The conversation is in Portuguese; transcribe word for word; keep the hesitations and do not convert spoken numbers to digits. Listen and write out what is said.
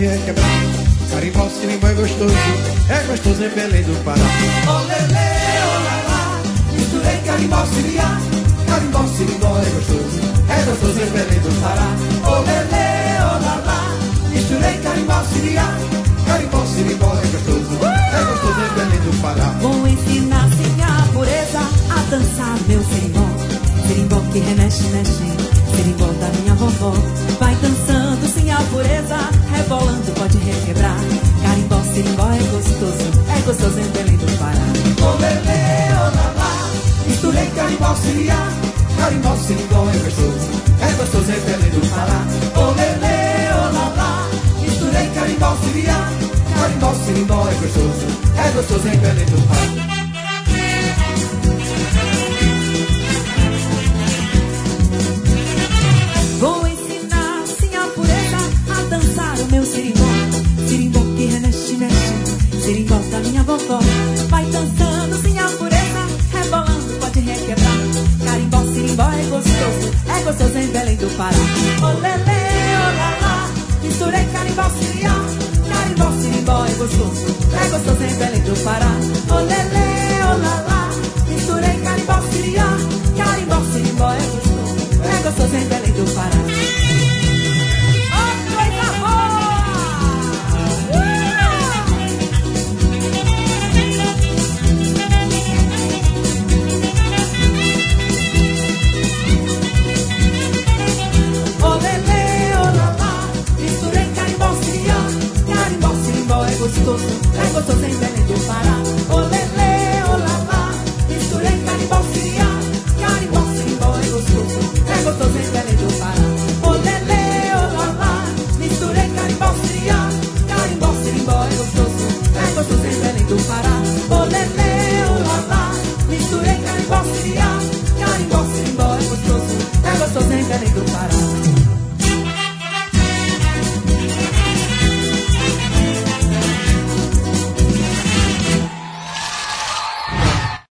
requebrar. Carimbó, sirimbó é gostoso, é gostoso em Belém do Pará. Olelê, olá, misturei carimbó, siriá. Carimbó, sirimbó é gostoso, é gostoso em Belém do Pará. Olelê, olá, misturei carimbó, siriá. Carimbó, sirimbó é gostoso, é gostoso em Belém do Pará. Vou ensinar sim a pureza a dançar meu sirimbó. Sirimbó que remexe, mexe, sirimbó da minha vovó. Vai dançando sim a pureza, rebolando pode requebrar. Carimbó, sirimbó é gostoso, é gostoso em Belém do Pará. Olelê, olá, misturei carimbó, siriá. Carimbó, sirimbó é gostoso, é gostoso em Belém do Pará. Olelê, olá, misturei carimbó, siriá. Carimbó, sirimbó é gostoso, é gostoso em Belém do Pará. Vou ensinar sim a pureza a dançar o meu sirimbó. Sirimbó que remexe, mexe, sirimbó da minha vovó. Vai dançando sim a pureza, rebolando pode requebrar. Carimbó, sirimbó é gostoso, é gostoso em Belém do Pará. Olelê, olá, misturei carimbó, siriá. Carimbó, sirimbó é gostoso, é gostoso em Belém do Pará. Olelê, olá, misturei carimbó, siriá. Carimbó, sirimbó é gostoso, é gostoso em Belém do Pará. Oh, coisa boa! Olelê, olá, misturei carimbó, siriá. Carimbó, sirimbó é gostoso, é gostoso em Belém do Pará. Olelê, olá, misturei carimbó, siriá. Carimbó, sirimbó é gostoso, é gostoso em Belém do Pará. Olelê, olá, misturei carimbó, siriá. Carimbó, sirimbó é gostoso, é gostoso em Belém do Pará. Olelê, olá, misturei carimbó, siriá. Carimbó, sirimbó é gostoso, é gostoso em Belém do Pará.